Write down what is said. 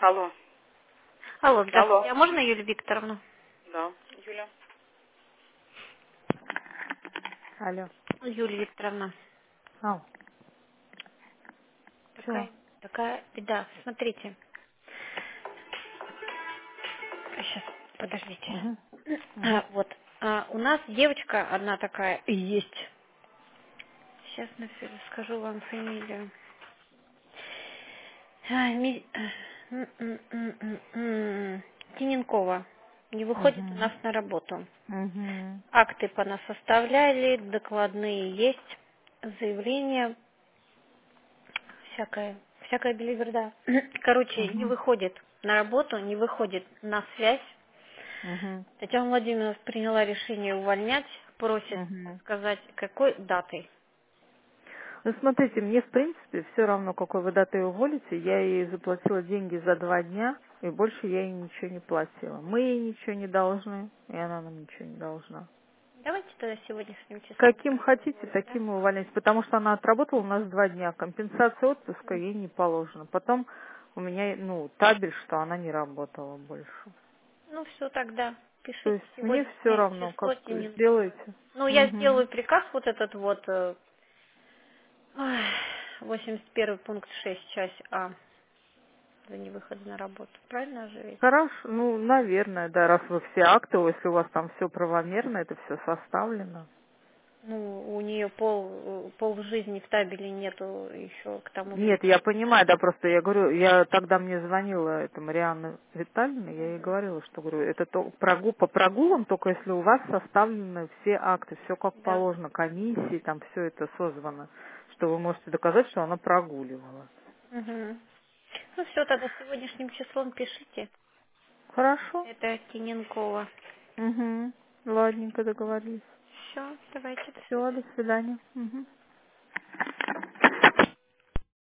Алло. Алло, Алло. здравствуйте. А можно Юлию Викторовну? Да. Юля. Алло. Юлия Викторовна. Ау. Чего? Такая беда. Смотрите. Сейчас, подождите. Угу. Угу. Вот. У нас девочка одна такая есть. Сейчас скажу вам фамилию. А, Тиненкова. Не выходит у Угу. нас на работу. Угу. Акты по нас составляли, докладные есть, заявления, всякая белиберда. Короче, не Угу. выходит на работу, не выходит на связь. Угу. Татьяна Владимировна приняла решение увольнять, просит Угу. сказать, какой датой. Ну, смотрите, мне, в принципе, все равно, какой вы датой уволите. Я ей заплатила деньги за 2 дня, и больше я ей ничего не платила. Мы ей ничего не должны, и она нам ничего не должна. Давайте тогда сегодняшним числом Каким хотите, проголосуем, да? таким и увольняйте. Потому что она отработала у нас 2 дня. Компенсация отпуска ей не положена. Потом у меня, табель, что она не работала больше. Ну все тогда. То Пишите есть мне все сегодняшнее равно, как число Тиненкова. сделаете. Ну, я Угу. сделаю приказ вот этот вот, 81 пункт 6, часть А, за невыход на работу. Правильно же ведь? Хорошо, наверное, да, раз вы все акты, если у вас там все правомерно, это все составлено. Ну, у нее пол жизни в табеле нету еще к тому Нет, времени. я понимаю, да, просто я говорю, я тогда мне звонила эта Марианна Витальевна, я ей говорила, что говорю, это по прогулам только если у вас составлены все акты, все как Да. положено, комиссии, там все это созвано, что вы можете доказать, что она прогуливала. Угу. Ну все, тогда сегодняшним числом пишите. Хорошо? Это Тиненкова. Угу. Ладненько договорились. Все, давайте, до Все, свидания. до свидания. Мгм.